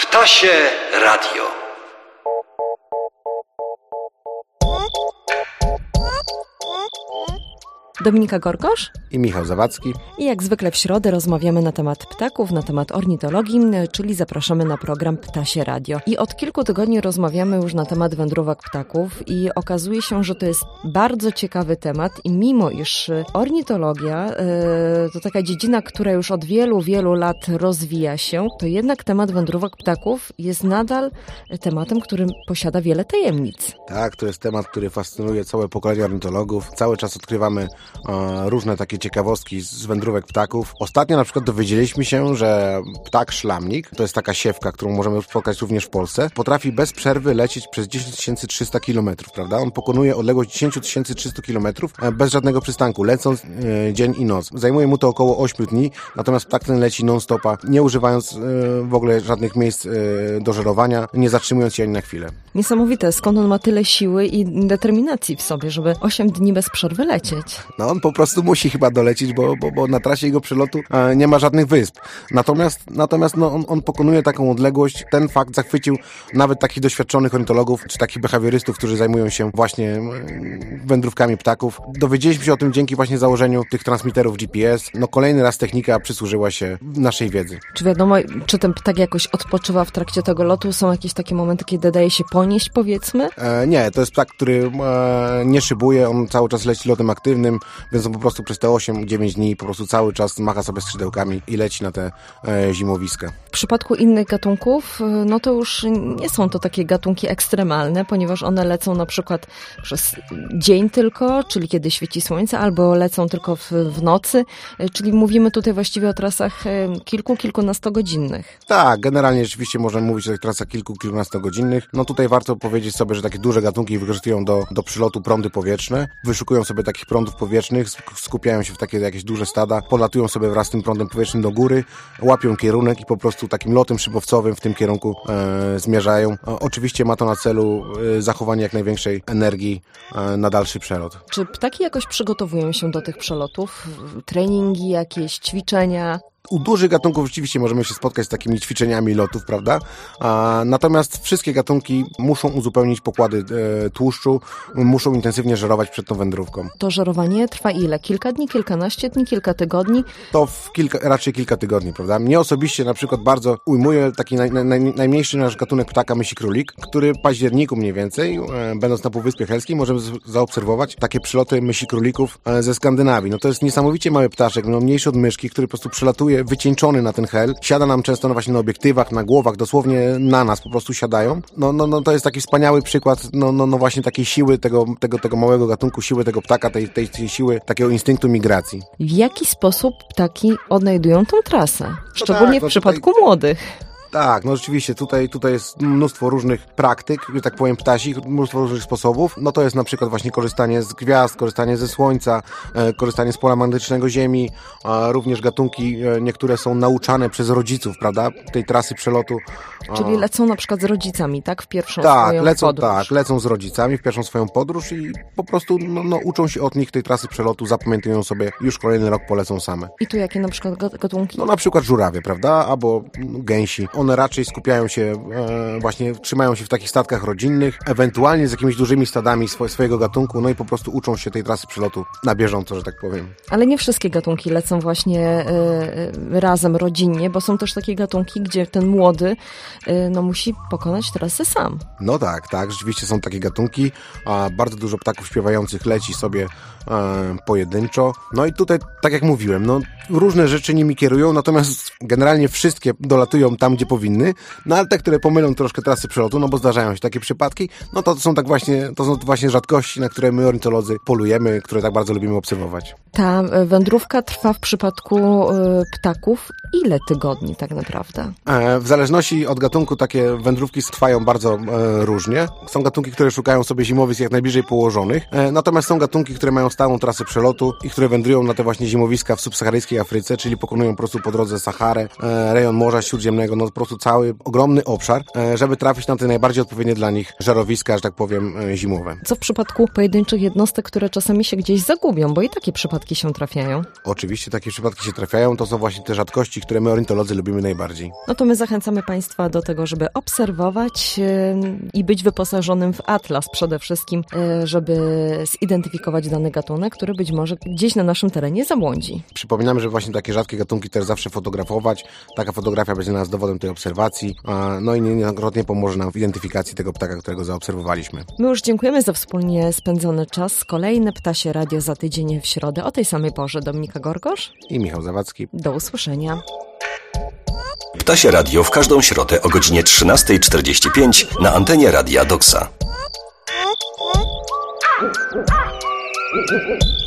Ptasie Radio. Dominika Gorgosz i Michał Zawadzki. I jak zwykle w środę rozmawiamy na temat ptaków, na temat ornitologii, czyli zapraszamy na program Ptasie Radio. I od kilku tygodni rozmawiamy już na temat wędrówek ptaków i okazuje się, że to jest bardzo ciekawy temat i mimo iż ornitologia to taka dziedzina, która już od wielu, wielu lat rozwija się, to jednak temat wędrówek ptaków jest nadal tematem, który posiada wiele tajemnic. Tak, to jest temat, który fascynuje całe pokolenie ornitologów. Cały czas odkrywamy różne takie ciekawostki z wędrówek ptaków. Ostatnio na przykład dowiedzieliśmy się, że ptak szlamnik, to jest taka siewka, którą możemy spotkać również w Polsce, potrafi bez przerwy lecieć przez 10 300 km, prawda? On pokonuje odległość 10 300 km bez żadnego przystanku, lecąc dzień i noc. Zajmuje mu to około 8 dni, natomiast ptak ten leci non-stopa, nie używając w ogóle żadnych miejsc do żerowania, nie zatrzymując się ani na chwilę. Niesamowite, skąd on ma tyle siły i determinacji w sobie, żeby 8 dni bez przerwy lecieć. No on po prostu musi chyba dolecieć, bo na trasie jego przelotu nie ma żadnych wysp. Natomiast no, on pokonuje taką odległość. Ten fakt zachwycił nawet takich doświadczonych ornitologów, czy takich behawiorystów, którzy zajmują się właśnie wędrówkami ptaków. Dowiedzieliśmy się o tym dzięki właśnie założeniu tych transmiterów GPS. No kolejny raz technika przysłużyła się naszej wiedzy. Czy wiadomo, czy ten ptak jakoś odpoczywa w trakcie tego lotu? Są jakieś takie momenty, kiedy daje się ponieść, powiedzmy? Nie, to jest ptak, który nie szybuje, on cały czas leci lotem aktywnym, więc on po prostu przez te 8-9 dni po prostu cały czas macha sobie skrzydełkami i leci na te zimowiska. W przypadku innych gatunków, no to już nie są to takie gatunki ekstremalne, ponieważ one lecą na przykład przez dzień tylko, czyli kiedy świeci słońce, albo lecą tylko w nocy, czyli mówimy tutaj właściwie o trasach kilkunastogodzinnych. Tak, generalnie rzeczywiście możemy mówić o tych trasach kilkunastogodzinnych. No tutaj warto powiedzieć sobie, że takie duże gatunki wykorzystują do przylotu prądy powietrzne, wyszukują sobie takich prądów powietrznych, skupiają się w takie jakieś duże stada, podlatują sobie wraz z tym prądem powietrznym do góry, łapią kierunek i po prostu takim lotem szybowcowym w tym kierunku zmierzają. Oczywiście ma to na celu zachowanie jak największej energii na dalszy przelot. Czy ptaki jakoś przygotowują się do tych przelotów? Treningi, jakieś ćwiczenia? U dużych gatunków rzeczywiście możemy się spotkać z takimi ćwiczeniami lotów, prawda? Natomiast wszystkie gatunki muszą uzupełnić pokłady tłuszczu, muszą intensywnie żerować przed tą wędrówką. To żerowanie trwa ile? Kilka dni, kilkanaście dni, kilka tygodni? To raczej kilka tygodni, prawda? Mnie osobiście na przykład bardzo ujmuje taki najmniejszy nasz gatunek ptaka, mysi królik, który w październiku mniej więcej, będąc na Półwyspie Helskim, możemy zaobserwować takie przyloty mysi królików ze Skandynawii. No to jest niesamowicie mały ptaszek, no mniejszy od myszki, który po prostu przelatuje wycieńczony na ten hel, siada nam często właśnie na obiektywach, na głowach, dosłownie na nas po prostu siadają. No to jest taki wspaniały przykład, no właśnie takiej siły tego małego gatunku, siły tego ptaka, tej siły takiego instynktu migracji. W jaki sposób ptaki odnajdują tą trasę? Szczególnie w przypadku młodych. Tak, no rzeczywiście, tutaj jest mnóstwo różnych praktyk, że tak powiem ptasich, mnóstwo różnych sposobów. No to jest na przykład właśnie korzystanie z gwiazd, korzystanie ze słońca, korzystanie z pola magnetycznego Ziemi, również gatunki niektóre są nauczane przez rodziców, prawda, tej trasy przelotu. Czyli lecą na przykład z rodzicami, tak? W pierwszą swoją podróż. Tak, lecą z rodzicami w pierwszą swoją podróż i po prostu uczą się od nich tej trasy przelotu, zapamiętują sobie, już kolejny rok polecą same. I tu jakie na przykład gatunki? No na przykład żurawie, prawda, albo gęsi. One raczej skupiają się, właśnie trzymają się w takich statkach rodzinnych, ewentualnie z jakimiś dużymi stadami swojego gatunku, no i po prostu uczą się tej trasy przelotu na bieżąco, że tak powiem. Ale nie wszystkie gatunki lecą właśnie razem, rodzinnie, bo są też takie gatunki, gdzie ten młody musi pokonać trasę sam. No tak, rzeczywiście są takie gatunki, bardzo dużo ptaków śpiewających leci sobie pojedynczo. No i tutaj, tak jak mówiłem, no różne rzeczy nimi kierują, natomiast generalnie wszystkie dolatują tam, gdzie powinny, no ale te, które pomylą troszkę trasy przelotu, no bo zdarzają się takie przypadki, no to są właśnie rzadkości, na które my ornitolodzy polujemy, które tak bardzo lubimy obserwować. Ta wędrówka trwa w przypadku ptaków ile tygodni tak naprawdę? W zależności od gatunku takie wędrówki trwają bardzo różnie. Są gatunki, które szukają sobie zimowisk jak najbliżej położonych, natomiast są gatunki, które mają stałą trasę przelotu i które wędrują na te właśnie zimowiska w subsaharyjskiej Afryce, czyli pokonują po prostu po drodze Saharę, rejon Morza Śródziemnego, no po prostu cały ogromny obszar, żeby trafić na te najbardziej odpowiednie dla nich żerowiska, że tak powiem, zimowe. Co w przypadku pojedynczych jednostek, które czasami się gdzieś zagubią, bo i takie przypadki się trafiają? Oczywiście takie przypadki się trafiają, to są właśnie te rzadkości, które my ornitolodzy lubimy najbardziej. No to my zachęcamy Państwa do tego, żeby obserwować i być wyposażonym w atlas przede wszystkim, żeby zidentyfikować dany gatunek, który być może gdzieś na naszym terenie zabłądzi. Przypominamy, że właśnie takie rzadkie gatunki też zawsze fotografować. Taka fotografia będzie dla nas dowodem tej obserwacji, no i niejednokrotnie pomoże nam w identyfikacji tego ptaka, którego zaobserwowaliśmy. My już dziękujemy za wspólnie spędzony czas. Kolejne Ptasie Radio za tydzień w środę o tej samej porze. Dominika Gorgosz i Michał Zawadzki. Do usłyszenia. Ptasie Radio w każdą środę o godzinie 13:45 na antenie Radia Doksa.